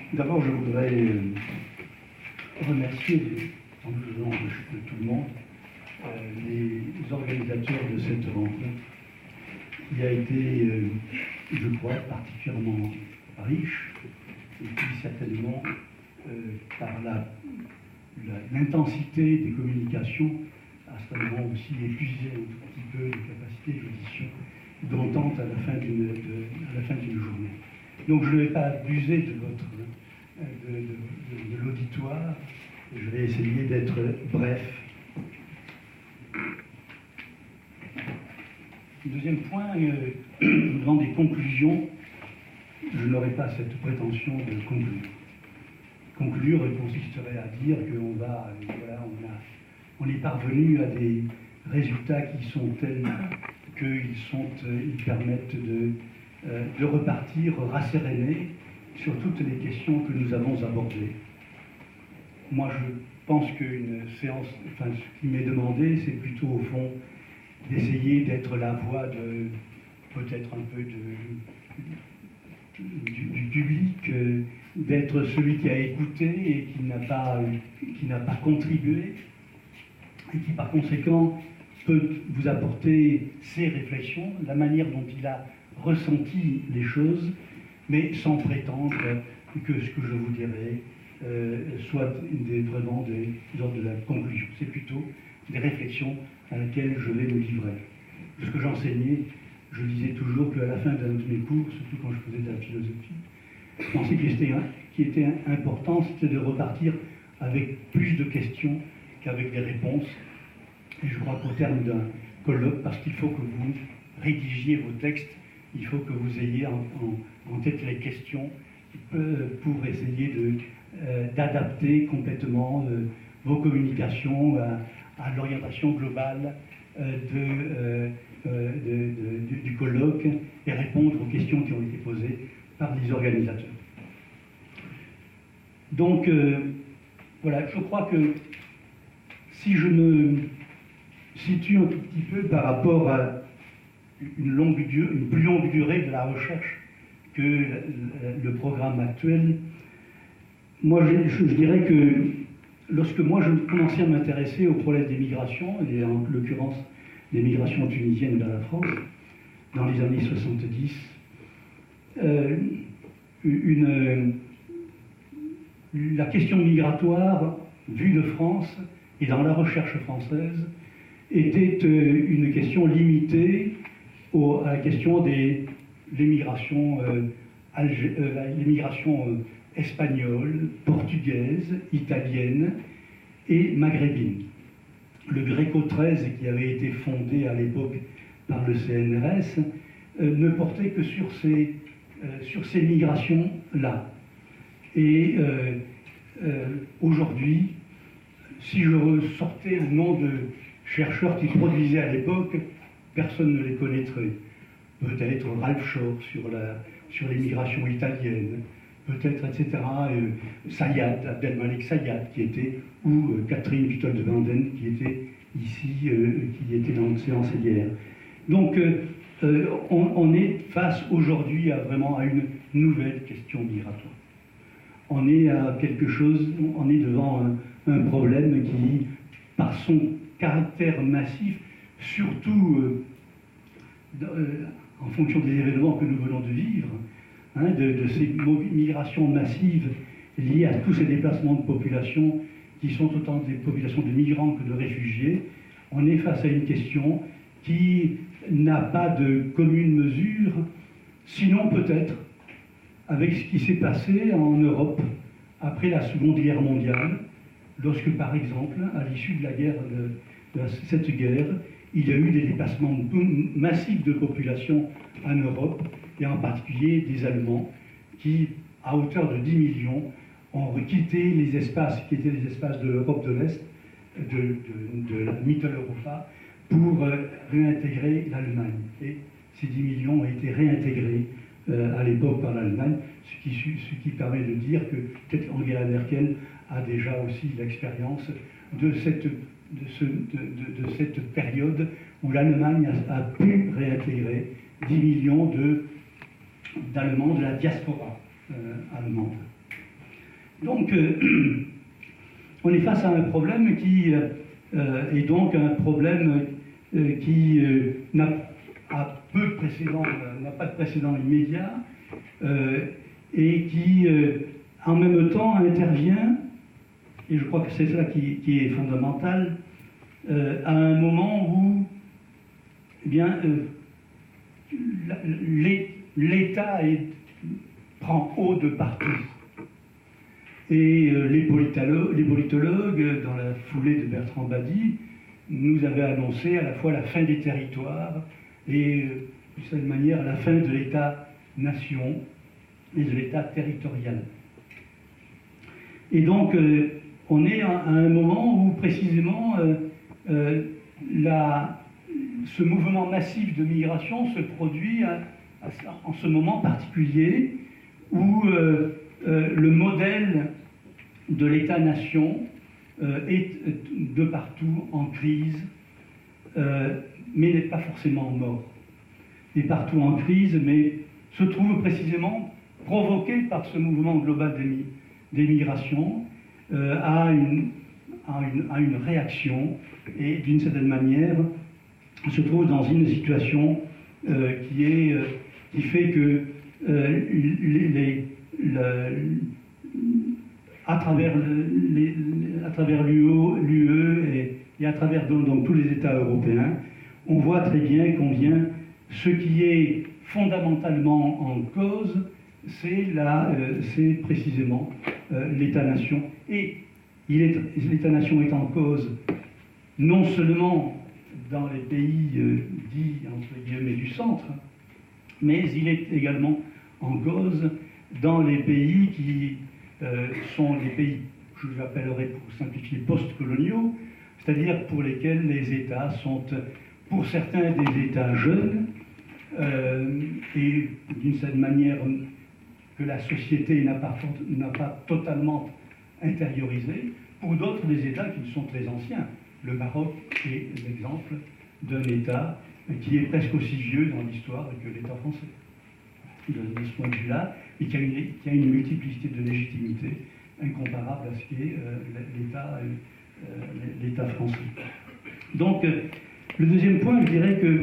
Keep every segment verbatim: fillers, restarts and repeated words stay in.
D'abord, je voudrais euh, remercier, en le nom de, de tout le monde, euh, les organisateurs de cette rencontre, qui a été, euh, je crois, particulièrement riche, et puis certainement, euh, par la, la, l'intensité des communications, a certainement aussi épuisé un tout petit peu les capacités d'audition d'entente à la fin d'une de, à la fin d'une journée. Donc je ne vais pas abuser de votre de, de, de, de l'auditoire, je vais essayer d'être bref. Deuxième point, euh, dans des conclusions, je n'aurai pas cette prétention de conclure. Conclure consisterait à dire qu'on va, voilà, on, a, on est parvenu à des résultats qui sont tels qu'ils sont, ils permettent de, euh, de repartir rassérénés sur toutes les questions que nous avons abordées. Moi, je pense qu'une séance, enfin, ce qui m'est demandé, c'est plutôt au fond d'essayer d'être la voix de, peut-être un peu de, du, du public, euh, d'être celui qui a écouté et qui n'a pas, qui n'a pas contribué, et qui par conséquent peut vous apporter ses réflexions, la manière dont il a ressenti les choses, mais sans prétendre que ce que je vous dirai euh, soit des, vraiment des, de la conclusion. C'est plutôt des réflexions à laquelle je vais me livrer. Ce que j'enseignais, je disais toujours qu'à la fin d'un de mes cours, surtout quand je faisais de la philosophie, je pensais qu'il était, qu'il était important, c'était de repartir avec plus de questions qu'avec des réponses. Et je crois qu'au terme d'un colloque, parce qu'il faut que vous rédigiez vos textes, il faut que vous ayez en, en, en tête les questions euh, pour essayer de, euh, d'adapter complètement euh, vos communications à, à l'orientation globale euh, de, euh, euh, de, de, de, du colloque et répondre aux questions qui ont été posées par les organisateurs. Donc, euh, voilà, je crois que si je me situe un tout petit peu par rapport à une, longue durée, une plus longue durée de la recherche que le programme actuel, moi je, je, je dirais que lorsque moi je commençais à m'intéresser au problème des migrations, et en l'occurrence des migrations tunisiennes vers la France, dans les années soixante-dix, euh, une, la question migratoire vue de France et dans la recherche française était une question limitée au, à la question des l'émigration euh, euh, l'émigration euh, espagnole, portugaise, italienne et maghrébine. Le Gréco treize, qui avait été fondé à l'époque par le C N R S, euh, ne portait que sur ces, euh, sur ces migrations-là. Et euh, euh, aujourd'hui, si je ressortais le nom de chercheurs qui produisaient à l'époque, personne ne les connaîtrait. Peut-être Ralph Shore sur, la, sur les migrations italiennes, peut-être, et cetera. Euh, Sayad, Abdelmalek Sayad, qui était, ou euh, Catherine Button de Vanden, qui était ici, euh, qui était dans notre séance hier. Donc, euh, euh, on, on est face aujourd'hui à vraiment à une nouvelle question migratoire. On est à quelque chose, on est devant un, un problème qui, par son caractère massif, surtout euh, euh, en fonction des événements que nous venons de vivre, hein, de, de ces migrations massives liées à tous ces déplacements de population qui sont autant des populations de migrants que de réfugiés, on est face à une question qui n'a pas de commune mesure, sinon peut-être avec ce qui s'est passé en Europe après la Seconde Guerre mondiale, lorsque par exemple, à l'issue de la guerre de, de cette guerre, il y a eu des déplacements massifs de population en Europe, et en particulier des Allemands, qui, à hauteur de dix millions, ont quitté les espaces qui étaient les espaces de l'Europe de l'Est, de, de, de la Mitteleuropa, pour euh, réintégrer l'Allemagne. Et ces dix millions ont été réintégrés euh, à l'époque par l'Allemagne, ce qui, ce qui permet de dire que peut-être Angela Merkel a déjà aussi l'expérience de cette, de, ce, de, de, de cette période où l'Allemagne a, a pu réintégrer dix millions de, d'Allemands de la diaspora euh, allemande. Donc, euh, on est face à un problème qui euh, est donc un problème euh, qui euh, n'a a peu de précédent, euh, n'a pas de précédent immédiat, euh, et qui, euh, en même temps, intervient, et je crois que c'est ça qui, qui est fondamental, euh, à un moment où, eh bien, euh, l'État prend haut de partout. Et euh, les, politologues, les politologues, dans la foulée de Bertrand Badi, nous avaient annoncé à la fois la fin des territoires et, euh, de cette manière, la fin de l'État-nation et de l'État territorial. Et donc, euh, on est à, à un moment où, précisément, euh, euh, la, ce mouvement massif de migration se produit à, à, en ce moment particulier où euh, euh, le modèle de l'État-nation euh, est de partout en crise, euh, mais n'est pas forcément mort. Est partout en crise, mais se trouve précisément provoqué par ce mouvement global des migrations euh, à, une, à, une, à une réaction et, d'une certaine manière, se trouve dans une situation euh, qui, est, euh, qui fait que euh, les, les, le, à travers l'U E et, et à travers donc, donc, tous les États européens, on voit très bien combien ce qui est fondamentalement en cause, c'est euh, précisément euh, l'État-nation. Et l'État-nation est en cause non seulement dans les pays euh, dits, entre guillemets, du centre, mais il est également en cause dans les pays qui euh, sont les pays que j'appellerais, pour simplifier, post-coloniaux, c'est-à-dire pour lesquels les États sont, pour certains, des États jeunes, euh, et d'une certaine manière que la société n'a pas, n'a pas totalement intériorisé, pour d'autres, des États qui sont très anciens. Le Maroc est l'exemple d'un État qui est presque aussi vieux dans l'histoire que l'État français, de, de ce point de vue-là, et qui a, une, qui a une multiplicité de légitimités incomparable à ce qu'est euh, l'État euh, l'État français. Donc, euh, le deuxième point, je dirais que...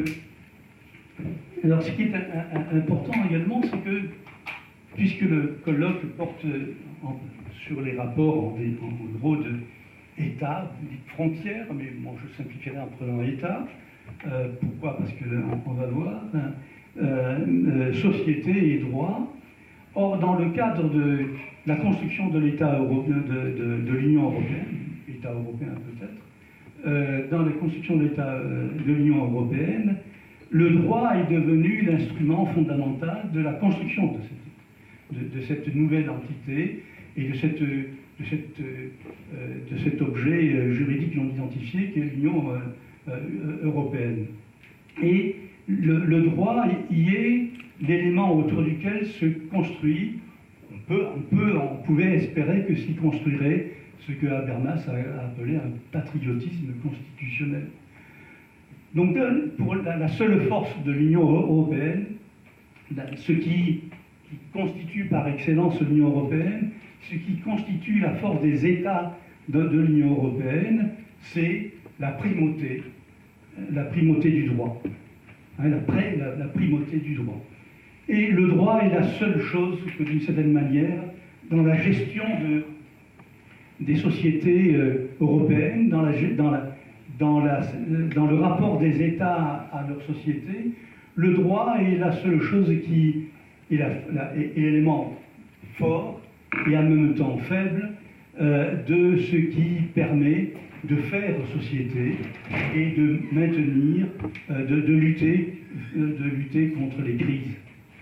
Alors, ce qui est un, un, important également, c'est que, puisque le colloque porte en, sur les rapports, en, en gros, de État, frontières, mais bon, je simplifierai en prenant État. Euh, pourquoi? Parce qu'on va voir. Hein, euh, euh, société et droit. Or, dans le cadre de la construction de l'État européen, de, de, de l'Union européenne, État européen peut-être, euh, dans la construction de l'État euh, de l'Union européenne, le droit est devenu l'instrument fondamental de la construction de cette, de, de cette nouvelle entité et de, cette, de, cette, euh, de cet objet juridique non identifié qu'est l'Union euh, euh, européenne. Et le, le droit y est l'élément autour duquel se construit, on, peut, on, peut, on pouvait espérer que s'y construirait ce que Habermas a appelé un patriotisme constitutionnel. Donc, pour la, la seule force de l'Union européenne, ce qui, qui constitue par excellence l'Union européenne, ce qui constitue la force des États de, de l'Union européenne, c'est la primauté, la primauté du droit. Hein, la, la, la primauté du droit. Et le droit est la seule chose que, d'une certaine manière, dans la gestion de, des sociétés euh, européennes, dans, la, dans, la, dans, la, dans le rapport des États à, à leur société, le droit est la seule chose qui est l'élément fort et en même temps faible euh, de ce qui permet de faire société et de maintenir, euh, de, de, lutter, euh, de lutter contre les crises.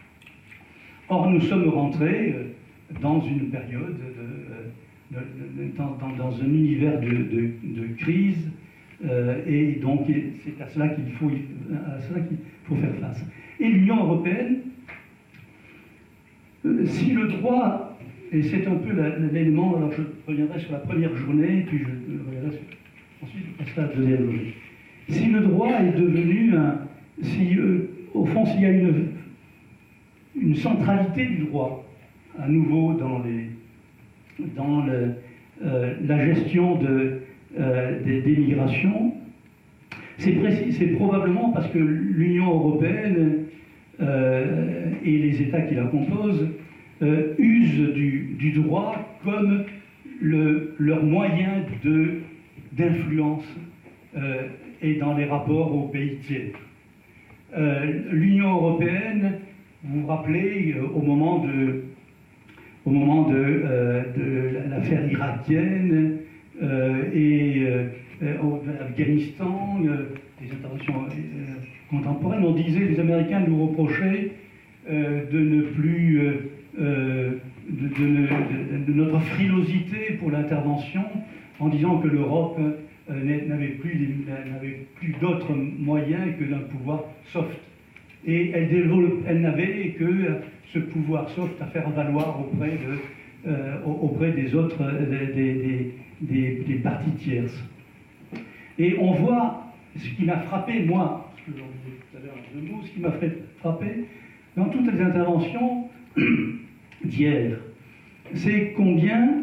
Or, nous sommes rentrés euh, dans une période, de, de, de, de, dans, dans, dans un univers de, de, de crise, euh, et donc c'est à cela qu'il faut, à cela qu'il faut faire face. Et l'Union européenne, euh, si le droit, et c'est un peu l'élément, alors je reviendrai sur la première journée, puis je reviendrai sur, ensuite je passerai à la deuxième journée. Si le droit est devenu, un, si, euh, au fond, s'il y a une, une centralité du droit, à nouveau dans les, dans le, euh, la gestion de, euh, des, des migrations. C'est probablement parce que l'Union européenne euh, et les États qui la composent euh, usent du, du droit comme le, leur moyen d'influence euh, et dans les rapports aux pays tiers. Euh, L'Union européenne, vous vous rappelez, euh, au moment de, au moment de, euh, de l'affaire irakienne euh, et euh, Afghanistan, euh, des interventions euh, contemporaines, on disait, les Américains nous reprochaient euh, de ne plus, euh, euh, de, de, de, de notre frilosité pour l'intervention, en disant que l'Europe euh, n'avait plus, n'avait plus d'autres moyens que d'un pouvoir soft. Et elle, elle n'avait que ce pouvoir soft à faire valoir auprès, de, euh, auprès des autres, des, des, des, des parties tierces. Et on voit ce qui m'a frappé, moi, ce que j'en disais tout à l'heure en deux mots, ce qui m'a frappé dans toutes les interventions d'hier, c'est combien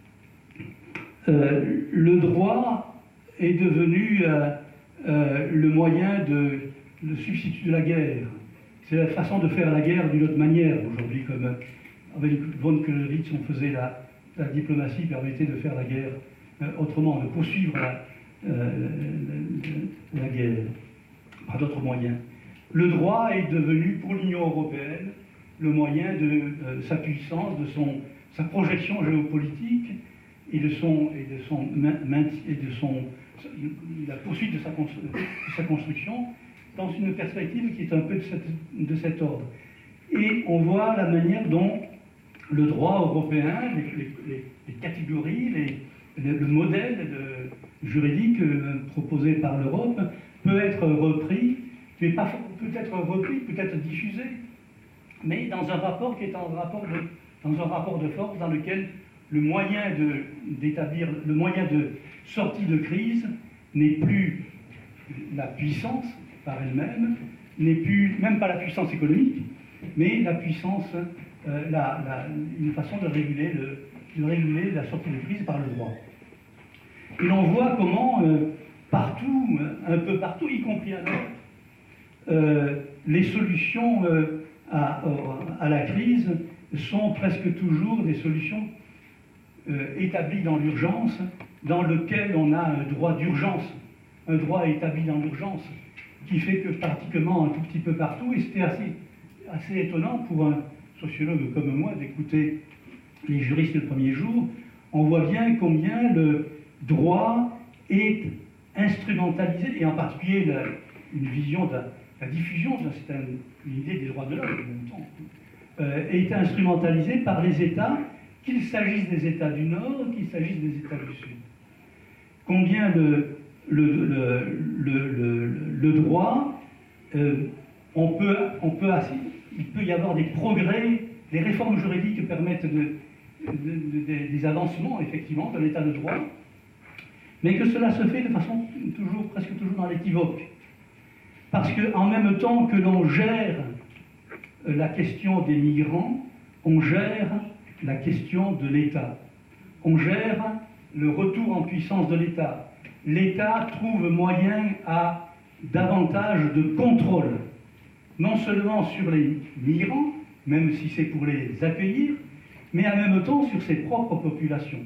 euh, le droit est devenu euh, euh, le moyen de, le substitut de la guerre. C'est la façon de faire la guerre d'une autre manière aujourd'hui, comme avec von Clausewitz, on faisait la, la diplomatie permettait de faire la guerre euh, autrement, de poursuivre la Euh, la, la guerre, par d'autres moyens. Le droit est devenu pour l'Union européenne le moyen de euh, sa puissance, de son, sa projection géopolitique et de son, et de son, et de son la poursuite de sa, de sa construction dans une perspective qui est un peu de, cette, de cet ordre. Et on voit la manière dont le droit européen, les, les, les catégories, les, le, le modèle de, juridique euh, proposé par l'Europe peut être repris, mais pas peut-être repris, peut-être diffusé, mais dans un rapport qui est un rapport de, dans un rapport de force dans lequel le moyen d'établir, le moyen de sortie de crise n'est plus la puissance par elle-même, n'est plus même pas la puissance économique, mais la puissance, euh, la, la, une façon de réguler, le, de réguler la sortie de crise par le droit. Et l'on voit comment, euh, partout, un peu partout, y compris à l'Europe, euh, les solutions euh, à, à la crise sont presque toujours des solutions euh, établies dans l'urgence, dans lesquelles on a un droit d'urgence, un droit établi dans l'urgence, qui fait que pratiquement un tout petit peu partout, et c'était assez, assez étonnant pour un sociologue comme moi d'écouter les juristes le premier jour, on voit bien combien le droit est instrumentalisé, et en particulier la, une vision de la, la diffusion, c'est un, une idée des droits de l'homme en même temps, euh, est instrumentalisé par les États, qu'il s'agisse des États du Nord, qu'il s'agisse des États du Sud. Combien le, le, le, le, le, le droit, euh, on peut, on peut assez, il peut y avoir des progrès, les réformes juridiques permettent de, de, de, de, des avancements, effectivement, de l'état de droit, mais que cela se fait de façon toujours, presque toujours dans l'équivoque. Parce qu'en même temps que l'on gère la question des migrants, on gère la question de l'État. On gère le retour en puissance de l'État. L'État trouve moyen à davantage de contrôle, non seulement sur les migrants, même si c'est pour les accueillir, mais en même temps sur ses propres populations.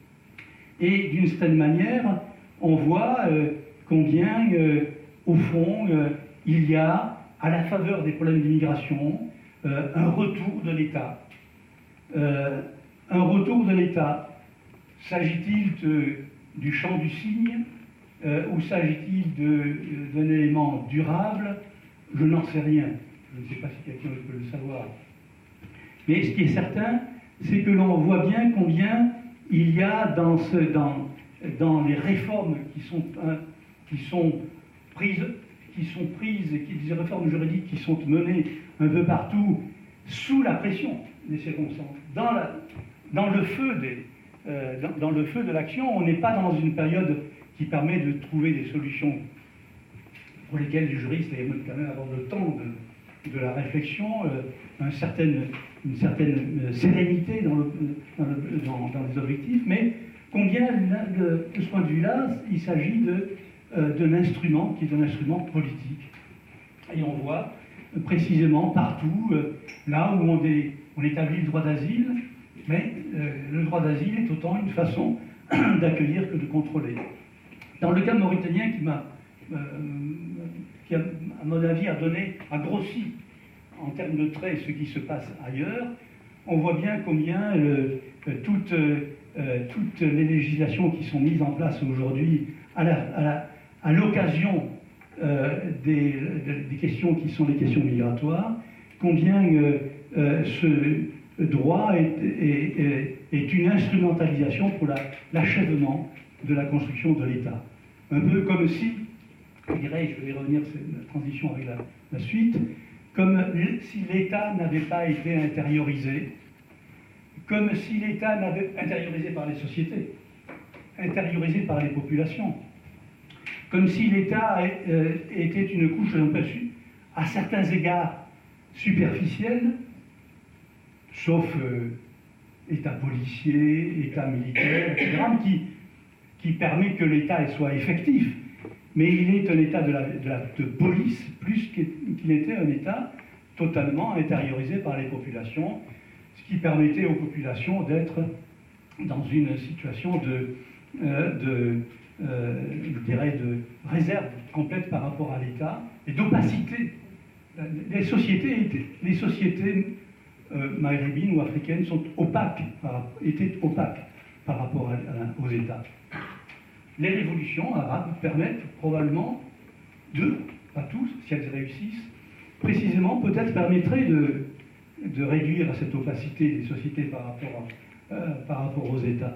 Et d'une certaine manière, on voit euh, combien, euh, au fond, euh, il y a, à la faveur des problèmes d'immigration, euh, un retour de l'État. Euh, un retour de l'État. S'agit-il du chant du cygne euh, ou s'agit-il d'un élément durable? Je n'en sais rien. Je ne sais pas si quelqu'un peut le savoir. Mais ce qui est certain, c'est que l'on voit bien combien il y a dans, ce, dans, dans les réformes qui sont, hein, qui sont prises, qui sont prises, et qui, des réformes juridiques qui sont menées un peu partout sous la pression des circonstances, dans, la, dans le feu des, euh, dans, dans le feu de l'action. On n'est pas dans une période qui permet de trouver des solutions pour lesquelles les juristes aiment quand même avoir le temps de, de la réflexion, euh, un certain une certaine sérénité dans, le, dans, le, dans, dans les objectifs, mais combien, de, de ce point de vue-là, il s'agit de, euh, d'un instrument qui est un instrument politique. Et on voit euh, précisément partout, euh, là où on, est, on établit le droit d'asile, mais euh, le droit d'asile est autant une façon d'accueillir que de contrôler. Dans le cas mauritanien qui m'a, euh, qui a, à mon avis, a donné, a grossi en termes de traits ce qui se passe ailleurs, on voit bien combien le, toutes, euh, toutes les législations qui sont mises en place aujourd'hui à, la, à, la, à l'occasion euh, des, des questions qui sont les questions migratoires, combien euh, euh, ce droit est, est, est, est une instrumentalisation pour la, l'achèvement de la construction de l'État. Un peu comme si, je dirais, je vais revenir sur la transition avec la, la suite, comme si l'État n'avait pas été intériorisé, comme si l'État n'avait intériorisé par les sociétés, intériorisé par les populations, comme si l'État euh, était une couche un peu à certains égards superficielle, sauf euh, État policier, État militaire, et cetera, qui, qui permet que l'État soit effectif. Mais il est un État de, la, de, la, de police plus qu'il n'était un État totalement intériorisé par les populations, ce qui permettait aux populations d'être dans une situation de, euh, de, euh, je dirais de réserve complète par rapport à l'État et d'opacité. Les sociétés, les sociétés euh, maghrébines ou africaines sont opaques, par, étaient opaques par rapport à, à, aux États. Les révolutions arabes permettent probablement de, pas tous, si elles réussissent, précisément peut-être permettraient de, de réduire cette opacité des sociétés par rapport, à, euh, par rapport aux États.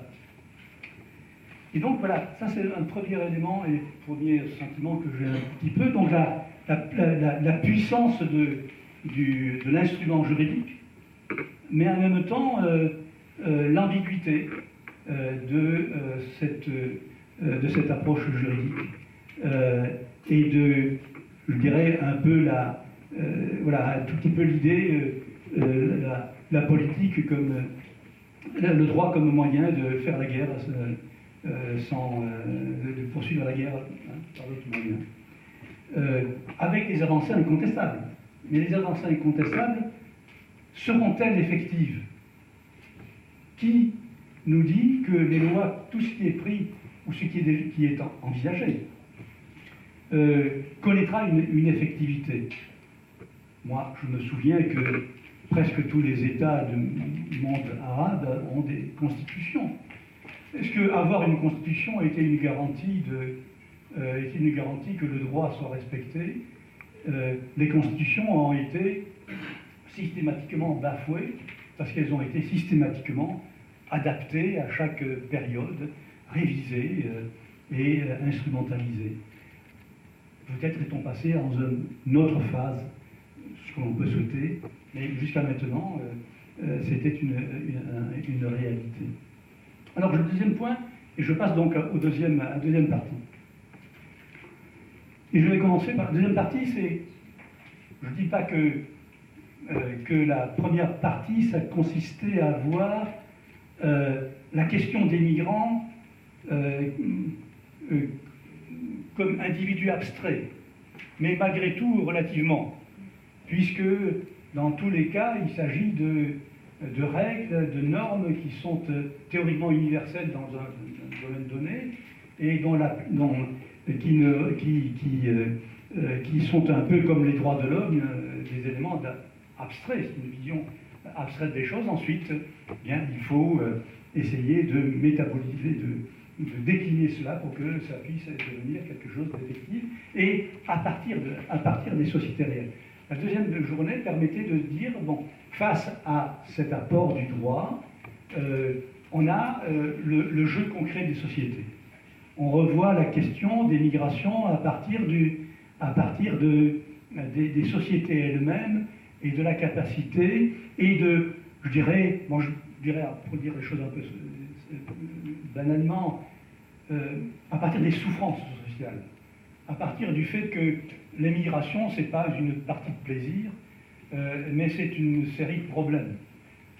Et donc voilà, ça c'est un premier élément et premier sentiment que j'ai un petit peu. Donc la, la, la, la puissance de, du, de l'instrument juridique, mais en même temps euh, euh, l'ambiguïté euh, de euh, cette... de cette approche juridique euh, et de, je dirais, un peu la, euh, voilà, un tout petit peu l'idée, euh, la, la politique comme, euh, le droit comme moyen de faire la guerre euh, sans, euh, de poursuivre la guerre hein, par d'autres moyens. Euh, avec des avancées incontestables. Mais les avancées incontestables seront-elles effectives? Qui nous dit que les lois, tout ce qui est pris ou ce qui est, qui est envisagé, euh, connaîtra une, une effectivité. Moi, je me souviens que presque tous les États du monde arabe ont des constitutions. Est-ce qu'avoir une constitution était une garantie, de, euh, était une garantie que le droit soit respecté? euh, Les constitutions ont été systématiquement bafouées parce qu'elles ont été systématiquement adaptées à chaque période, révisées euh, et euh, instrumentalisées. Peut-être est-on passé dans une autre phase, ce que l'on peut souhaiter, mais jusqu'à maintenant, euh, euh, c'était une, une, une réalité. Alors, le deuxième point, et je passe donc au deuxième, à la deuxième partie. Et je vais commencer par la deuxième partie, c'est, je ne dis pas que, euh, que la première partie, ça consistait à voir euh, la question des migrants euh, euh, comme individus abstraits, mais malgré tout relativement, puisque dans tous les cas, il s'agit de, de règles, de normes qui sont euh, théoriquement universelles dans un, un domaine donné, et dont la, dont, qui, ne, qui, qui, euh, euh, qui sont un peu comme les droits de l'homme, euh, des éléments abstraits, c'est une vision abstraite des choses. Ensuite, bien, il faut euh, essayer de métaboliser, de, de décliner cela pour que ça puisse devenir quelque chose d'effectif, et à partir, de, à partir des sociétés réelles. La deuxième journée permettait de dire, bon, face à cet apport du droit, euh, on a euh, le, le jeu concret des sociétés. On revoit la question des migrations à partir, du, à partir de, des, des sociétés elles-mêmes et de la capacité et de, je dirais, bon, je dirais, pour dire les choses un peu euh, banalement, euh, à partir des souffrances sociales, à partir du fait que l'immigration, ce n'est pas une partie de plaisir, euh, mais c'est une série de problèmes.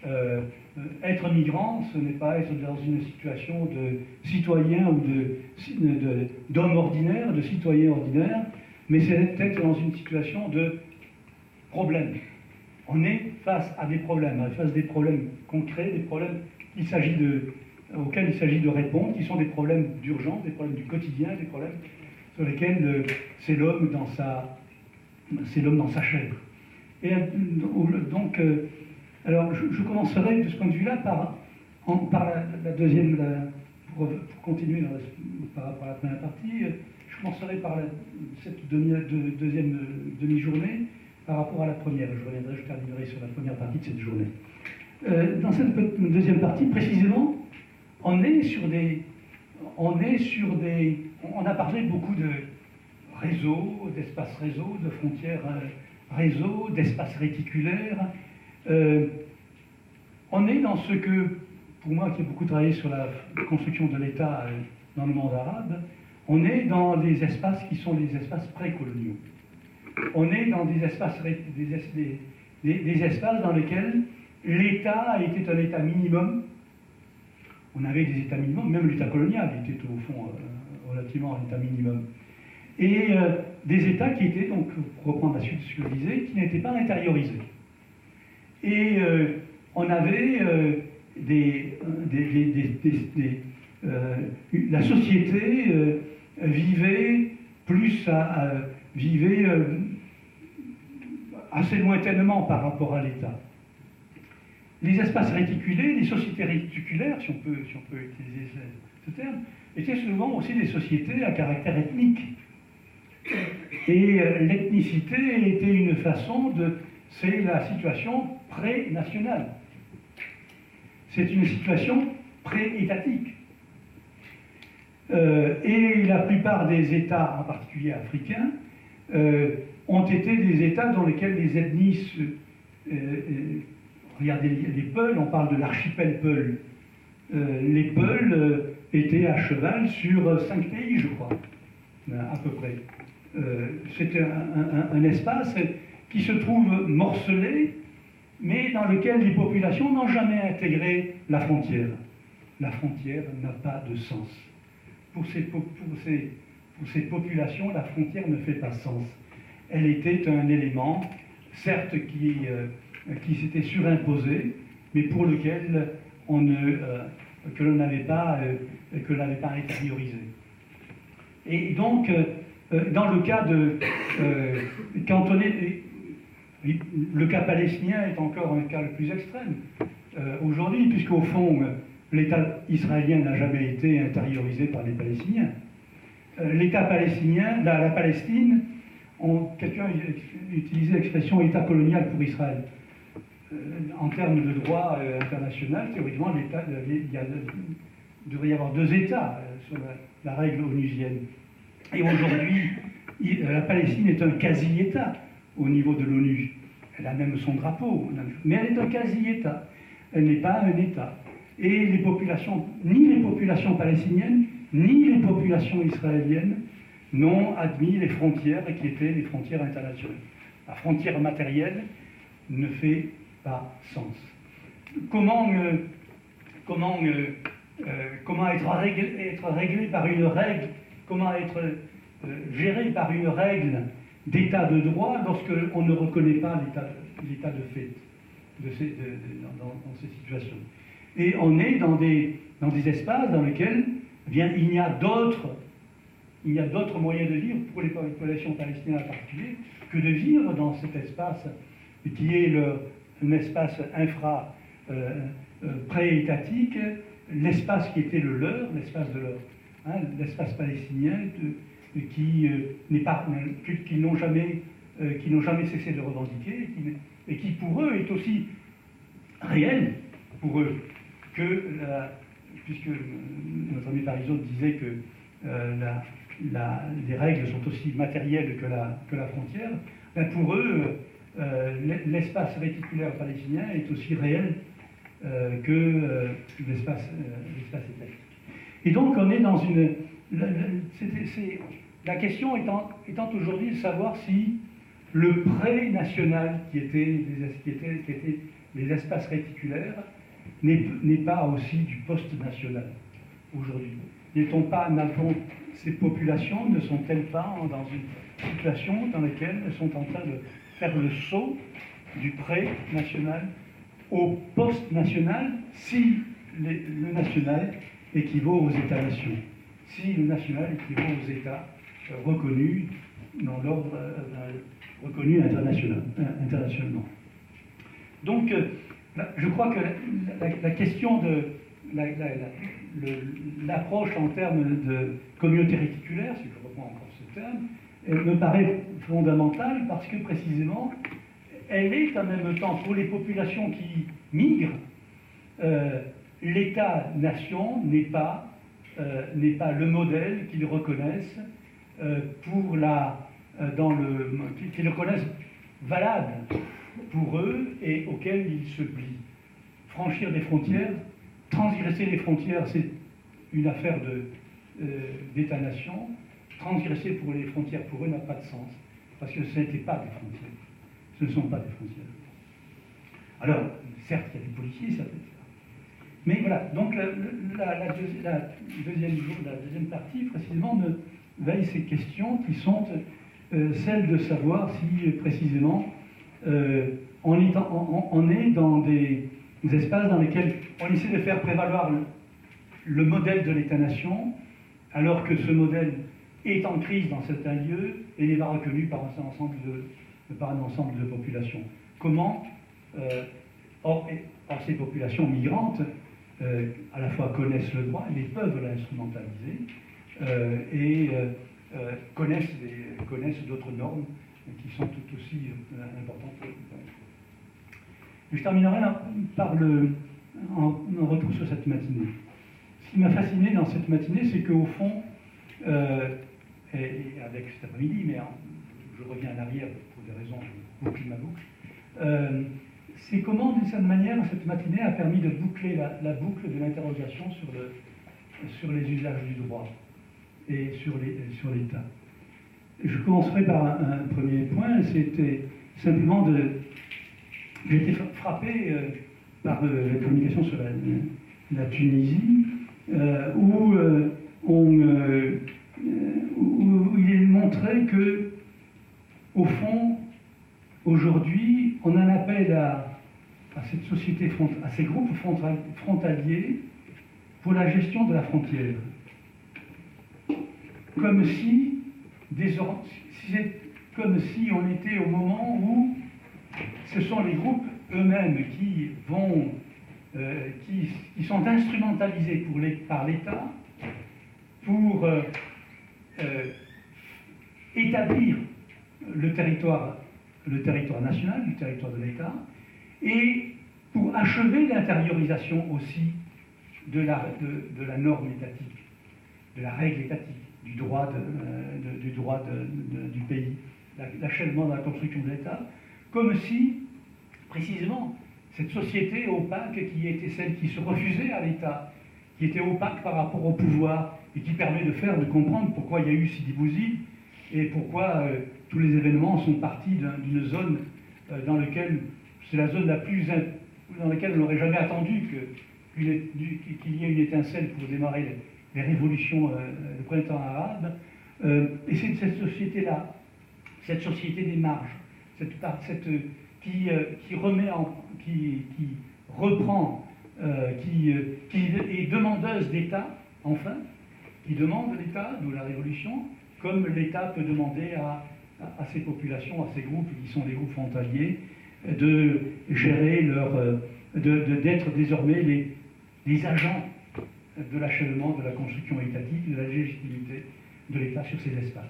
Euh, être migrant, ce n'est pas être dans une situation de citoyen ou d'homme de, de, ordinaire, de citoyen ordinaire, mais c'est être dans une situation de problème. On est face à des problèmes, face à des problèmes concrets, des problèmes qu'il s'agit de, auxquels il s'agit de répondre, qui sont des problèmes d'urgence, des problèmes du quotidien, des problèmes sur lesquels euh, c'est l'homme dans sa, c'est l'homme dans sa chair. Et donc, euh, alors je, je commencerai de ce point de vue-là par, en, par la, la deuxième, la, pour, pour continuer dans la, par rapport à la première partie, je commencerai par la, cette demi, de, deuxième demi-journée par rapport à la première. Je reviendrai, je terminerai sur la première partie de cette journée. Euh, dans cette deuxième partie, précisément, on est sur des, on est sur des, on a parlé beaucoup de réseaux, d'espaces réseaux, de frontières réseaux, d'espaces réticulaires. Euh, on est dans ce que, pour moi qui ai beaucoup travaillé sur la construction de l'État dans le monde arabe, on est dans des espaces qui sont des espaces précoloniaux. On est dans des espaces, des, des, des espaces dans lesquels l'État était un État minimum. On avait des États minimums, même l'État colonial était au fond euh, relativement un État minimum. Et euh, des États qui étaient, donc, pour reprendre la suite de ce que je disais, qui n'étaient pas intériorisés. Et euh, on avait euh, des, des, des, des, des euh, la société euh, vivait plus à, à vivait euh, assez lointainement par rapport à l'État. Les espaces réticulés, les sociétés réticulaires, si on peut, si on peut utiliser ce, ce terme, étaient souvent aussi des sociétés à caractère ethnique. Et euh, l'ethnicité était une façon de... C'est la situation pré-nationale. C'est une situation pré-étatique. Euh, et la plupart des États, en particulier africains, euh, ont été des États dans lesquels les ethnies... Se, euh, euh, regardez les Peuls, on parle de l'archipel Peul. Euh, les Peuls euh, étaient à cheval sur cinq pays, je crois, à peu près. Euh, c'est un, un, un espace qui se trouve morcelé, mais dans lequel les populations n'ont jamais intégré la frontière. La frontière n'a pas de sens. Pour ces, pour, ces, pour ces populations, la frontière ne fait pas sens. Elle était un élément, certes, qui, euh, qui s'était surimposé, mais pour lequel on ne, euh, que l'on n'avait pas, euh, que l'on n'avait pas intériorisé. Et donc, euh, dans le cas de... Euh, quand on est... Le cas palestinien est encore un cas le plus extrême euh, aujourd'hui, puisqu'au fond, l'État israélien n'a jamais été intériorisé par les Palestiniens. Euh, L'État palestinien, la, la Palestine, quelqu'un utilisait l'expression État colonial pour Israël. Euh, en termes de droit euh, international, théoriquement, l'État, il, y a, il devrait y avoir deux États euh, sur la, la règle onusienne. Et aujourd'hui, la Palestine est un quasi-État au niveau de l'ONU. Elle a même son drapeau, mais elle est un quasi-État. Elle n'est pas un État. Et les populations, ni les populations palestiniennes, ni les populations israéliennes n'ont admis les frontières qui étaient les frontières internationales. La frontière matérielle ne fait pas sens. Comment, euh, comment, euh, euh, comment être, réglé, être réglé par une règle, comment être euh, géré par une règle d'état de droit lorsqu'on ne reconnaît pas l'état de fait de ces, de, de, dans, dans ces situations. Et on est dans des, dans des espaces dans lesquels eh bien, il y a d'autres il y a d'autres moyens de vivre pour les populations palestiniennes en particulier que de vivre dans cet espace qui est le, un espace infra euh, euh, pré-étatique, l'espace qui était le leur, l'espace de leur, hein, l'espace palestinien de, de, qui euh, n'est pas, qu'ils n'ont jamais, euh, qui n'ont jamais cessé de revendiquer, qui, et qui pour eux est aussi réel pour eux que la, puisque notre ami Parisot disait que euh, la, la, les règles sont aussi matérielles que la, que la frontière, ben pour eux, euh, l'espace réticulaire palestinien est aussi réel euh, que euh, l'espace euh, étatique. Et donc on est dans une... La, la, c'est, c'est, la question étant, étant aujourd'hui de savoir si le pré-national qui était, qui était, qui était les espaces réticulaires, n'est pas aussi du post-national aujourd'hui. N'est-on pas, n'avons, ces populations ne sont-elles pas dans une situation dans laquelle elles sont en train de faire le saut du pré-national au post-national si les, le national équivaut aux États-nations, si le national équivaut aux États euh, reconnus dans l'ordre euh, reconnu international, euh, internationalement. Donc, euh, je crois que la, la, la question de l'approche la, la, en termes de communauté réticulaire, si je reprends encore ce terme, elle me paraît fondamentale parce que précisément, elle est en même temps pour les populations qui migrent, euh, l'État-nation n'est pas, euh, n'est pas le modèle qu'ils reconnaissent euh, pour la, euh, dans le, qu'ils reconnaissent valable pour eux et auquel ils se plient. Franchir des frontières, transgresser les frontières, c'est une affaire de, euh, d'État-nation. Transgresser pour les frontières, pour eux, n'a pas de sens, parce que ce n'étaient pas des frontières. Ce ne sont pas des frontières. Alors, certes, il y a des policiers, ça peut être ça. Mais voilà, donc la, la, la, deuxi la, deuxième, la deuxième partie, précisément, me veille ces questions qui sont euh, celles de savoir si, précisément, euh, on, est en, on, on est dans des, des espaces dans lesquels on essaie de faire prévaloir le, le modèle de l'État-nation, alors que ce modèle est en crise dans certains lieux et n'est pas reconnu par un ensemble de, par un ensemble de populations. Comment, euh, or, or, ces populations migrantes, euh, à la fois connaissent le droit, mais peuvent l'instrumentaliser, euh, et euh, euh, connaissent, connaissent d'autres normes qui sont tout aussi euh, importantes. Je terminerai par le, en, en retour sur cette matinée. Ce qui m'a fasciné dans cette matinée, c'est qu'au fond, euh, et, et avec cet après-midi, mais hein, je reviens en arrière pour des raisons de boucle ma boucle, euh, c'est comment, d'une certaine manière, cette matinée a permis de boucler la, la boucle de l'interrogation sur, le, sur les usages du droit et sur l'État. Je commencerai par un, un premier point, c'était simplement de... J'ai été frappé euh, par euh, la communication sur la, la Tunisie, euh, où, euh, on, euh, où il est montré que, au fond, aujourd'hui, on en appelle à, à cette société, à ces groupes frontaliers pour la gestion de la frontière. Comme si, désormais, comme si on était au moment où ce sont les groupes eux-mêmes qui vont, euh, qui, qui sont instrumentalisés pour les, par l'État pour euh, euh, établir le territoire, le territoire national, le territoire de l'État, et pour achever l'intériorisation aussi de la, de, de la norme étatique, de la règle étatique, du droit, de, de, du, droit de, de, du pays, l'achèvement de la construction de l'État, comme si, précisément, cette société opaque qui était celle qui se refusait à l'État, qui était opaque par rapport au pouvoir, et qui permet de faire, de comprendre pourquoi il y a eu Sidi Bouzid, et pourquoi euh, tous les événements sont partis d'une zone euh, dans laquelle, c'est la zone la plus, dans laquelle on n'aurait jamais attendu qu'il y ait une étincelle pour démarrer les, les révolutions, euh, le printemps arabe. Euh, et c'est cette société-là, cette société des marges, cette, cette, qui, euh, qui remet en, qui, qui reprend, euh, qui, euh, qui est demandeuse d'État, enfin, qui demande l'État, d'où la révolution, comme l'État peut demander à, à, à ces populations, à ces groupes qui sont des groupes frontaliers, de gérer leur, de, d'être désormais les, les agents de l'achèvement de la construction étatique, de la légitimité de l'État sur ces espaces.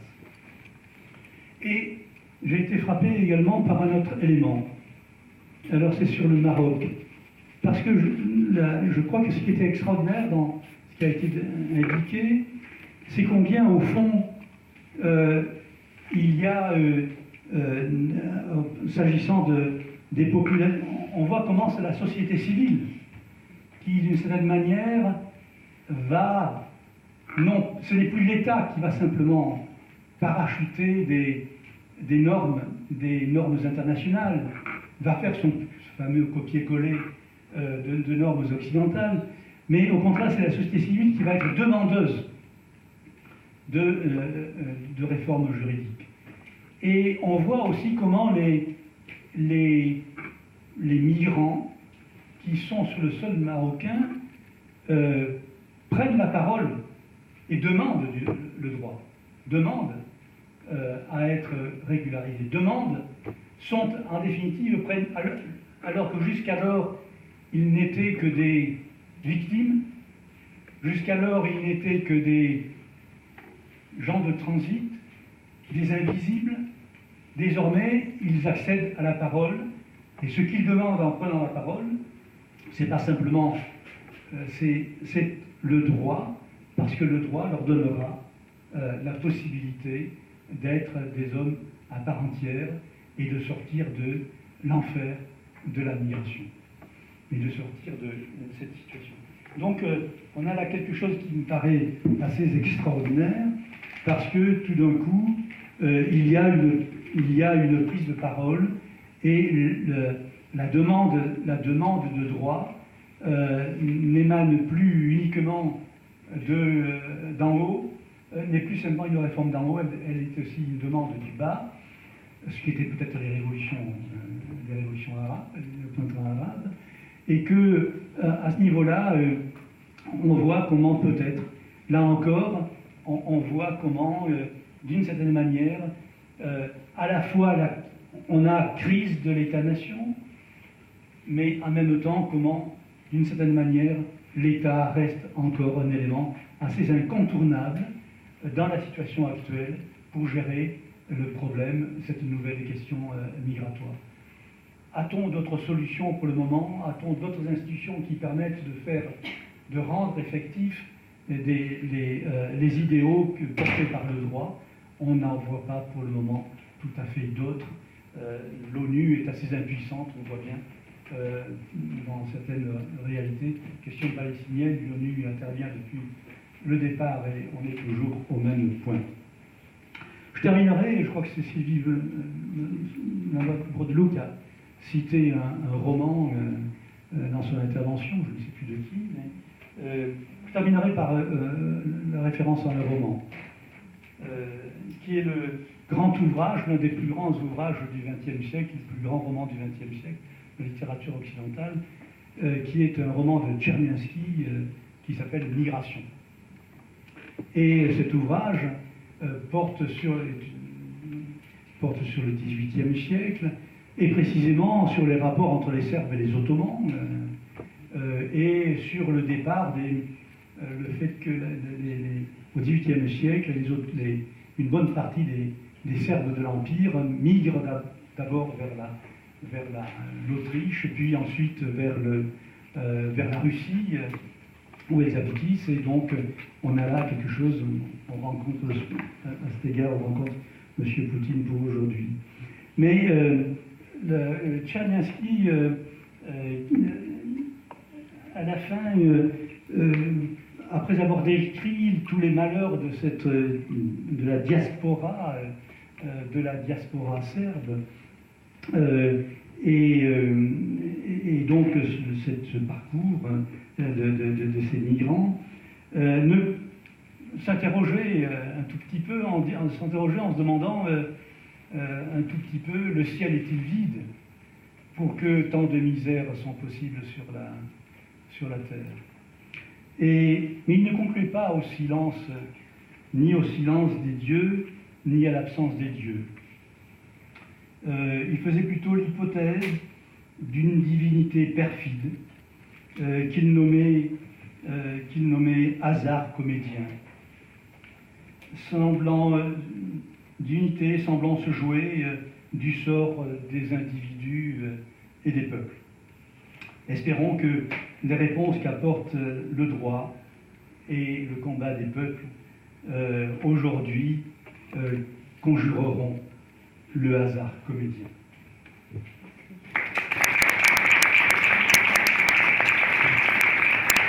Et j'ai été frappé également par un autre élément. Alors c'est sur le Maroc. Parce que je, la, je crois que ce qui était extraordinaire dans ce qui a été indiqué, c'est combien au fond euh, il y a, euh, euh, s'agissant de, des populations, on voit comment c'est la société civile qui d'une certaine manière va, non, ce n'est plus l'État qui va simplement parachuter des, des normes, des normes internationales, va faire son, fameux copier-coller euh, de, de normes occidentales, mais au contraire, c'est la société civile qui va être demandeuse de, euh, de réformes juridiques. Et on voit aussi comment les, les, les migrants qui sont sur le sol marocain euh, prennent la parole et demandent du, le droit, demandent euh, à être régularisés, demandent, sont en définitive, prennent, alors que jusqu'alors ils n'étaient que des victimes, jusqu'alors ils n'étaient que des gens de transit, des invisibles. Désormais, ils accèdent à la parole, et ce qu'ils demandent en prenant la parole, c'est pas simplement, euh, c'est le droit, parce que le droit leur donnera euh, la possibilité d'être des hommes à part entière et de sortir de l'enfer de la migration, et de sortir de, de cette situation. Donc, euh, on a là quelque chose qui me paraît assez extraordinaire, parce que tout d'un coup, euh, il y a une il y a une prise de parole et le, la, demande, la demande de droit euh, n'émane plus uniquement d'en haut, euh, n'est plus seulement une réforme d'en haut, elle, elle est aussi une demande du bas, ce qui était peut-être les révolutions, euh, les révolutions arabes, le printemps arabe, et que euh, à ce niveau-là, euh, on voit comment peut-être, là encore, on, on voit comment, euh, d'une certaine manière, Euh, à la fois, la, on a crise de l'État-nation, mais en même temps, comment, d'une certaine manière, l'État reste encore un élément assez incontournable dans la situation actuelle pour gérer le problème, cette nouvelle question euh, migratoire. A-t-on d'autres solutions pour le moment? A-t-on d'autres institutions qui permettent de faire, de rendre effectifs des, les, euh, les idéaux que, portés par le droit? On n'en voit pas pour le moment tout à fait d'autres. Euh, L'ONU est assez impuissante, on voit bien, euh, dans certaines réalités. Question palestinienne, l'ONU intervient depuis le départ et on est toujours au même point. Je terminerai, je crois que c'est Sylvie Brodelot qui a cité un, un roman euh, dans son intervention, je ne sais plus de qui, mais euh, je terminerai par euh, la référence à un roman. Euh, qui est le grand ouvrage, l'un des plus grands ouvrages du vingtième siècle, le plus grand roman du vingtième siècle, de littérature occidentale, euh, qui est un roman de Tcherniansky euh, qui s'appelle Migration. Et cet ouvrage euh, porte, sur, porte sur le dix-huitième siècle, et précisément sur les rapports entre les Serbes et les Ottomans, euh, euh, et sur le départ des... Euh, le fait que les, les, au dix-huitième siècle, les autres, les, une bonne partie des, des Serbes de l'Empire migrent d'abord vers la, vers l'Autriche, puis ensuite vers, le, euh, vers la Russie, euh, où elles aboutissent. Et donc, on a là quelque chose, on rencontre, à cet égard, on rencontre M. Poutine pour aujourd'hui. Mais euh, le, Tcherniansky, euh, euh, à la fin, euh, euh, après avoir décrit tous les malheurs de, cette, de la diaspora, euh, de la diaspora serbe, euh, et, euh, et donc ce, ce parcours de, de, de, de ces migrants, euh, ne s'interroger un tout petit peu, en, en s'interroger en se demandant euh, euh, un tout petit peu, le ciel est-il vide pour que tant de misères sont possibles sur la, sur la terre? Et, mais il ne conclut pas au silence, ni au silence des dieux, ni à l'absence des dieux. Euh, il faisait plutôt l'hypothèse d'une divinité perfide euh, qu'il nommait, euh, qu'il nommait hasard comédien, semblant euh, d'unité, semblant se jouer euh, du sort euh, des individus euh, et des peuples. Espérons que les réponses qu'apporte le droit et le combat des peuples euh, aujourd'hui euh, conjureront le hasard comédien.